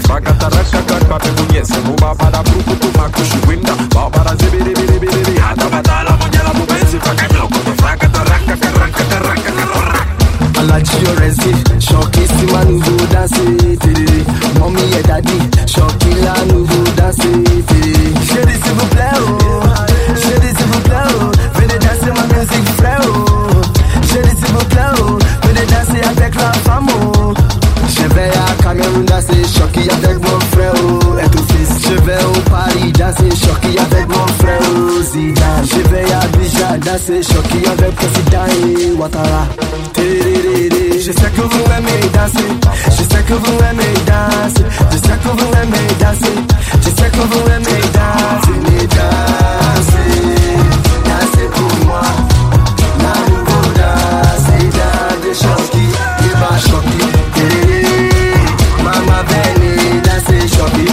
fraca tarraca carpa pe bunhese Mumba para bruco tu macuxo winda Bau para zibiri biri biri biri Hata batala munhela bubenzi Fraca bloco tu fraca tarraca carraca carraca carraca Allah Diorezi, choqué si ma nouveau danser Mommy et daddy, choqué la nouveau danser Chérie s'il vous plaît oh, chérie s'il vous plaît oh Venez danser ma musique frère oh Chérie s'il vous plaît oh, venez danser avec la femme oh Je vais à Cameroun danser, choqué avec mon frère oh Et tout fils, je vais au Paris danser, choqué avec mon frère oh Zidane Je vais à Abidjan danser, choqué avec Président et Ouattara Je sais que vous aimez danser, je sais que vous aimez danser, je sais que vous aimez danser, je sais que vous aimez danser, mais danser, danser pour moi, la nouveau danser, des choses qui va choquer, maman venez danser choquer,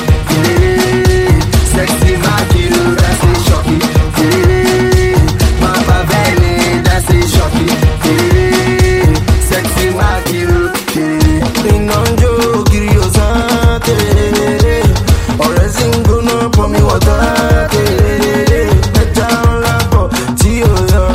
sexy maquille danser choquer, maman venez danser choquer. Sexy makiru Inonjo kiriyosante Orezingo no pomi watate Eja onlapo tiyo yo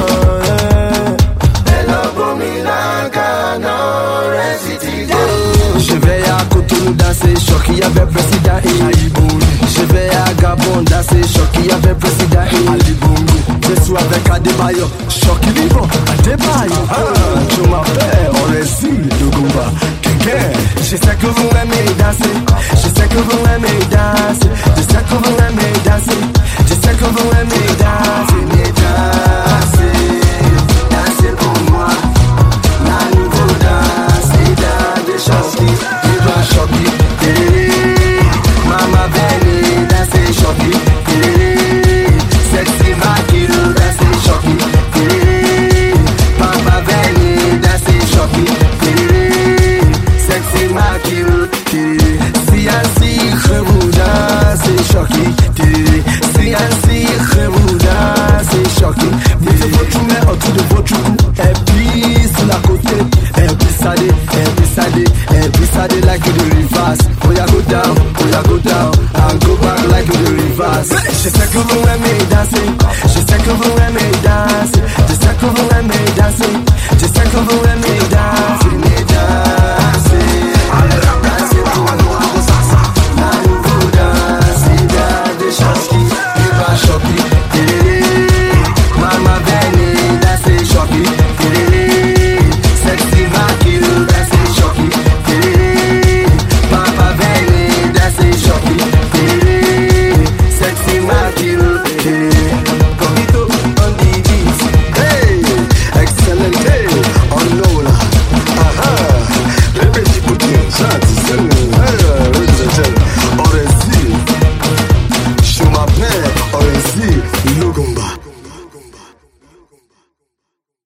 Elo pomi lanka no resitigo Je vais à Cotonou danser Choki avec Président et Je vais à Gabon danser Choki avec Président et Je suis avec Adebayo Choki vivant Adebayo Tu m'appelles on est ici de Gumba Je sais que vous aimez danser Je sais que vous aimez danser Je sais que vous aimez danser Je sais que vous aimez danser Mais danser Danser pour moi La nouveau danser dans des choses qui vont choquer Maman venez danser choquer Sexy maquille danser choquer Papa venez danser choquer Sexy maquille Si ainsi que vous dansez choquer Si ainsi que vous dansez choquer Mettez votre main autour de votre cou Et puis sur la côté Et puis salé like the reverse Oh ya go down And go back like the reverse Je sais que vous aimez danser Je sais que vous aimez danser Je sais que vous aimez danser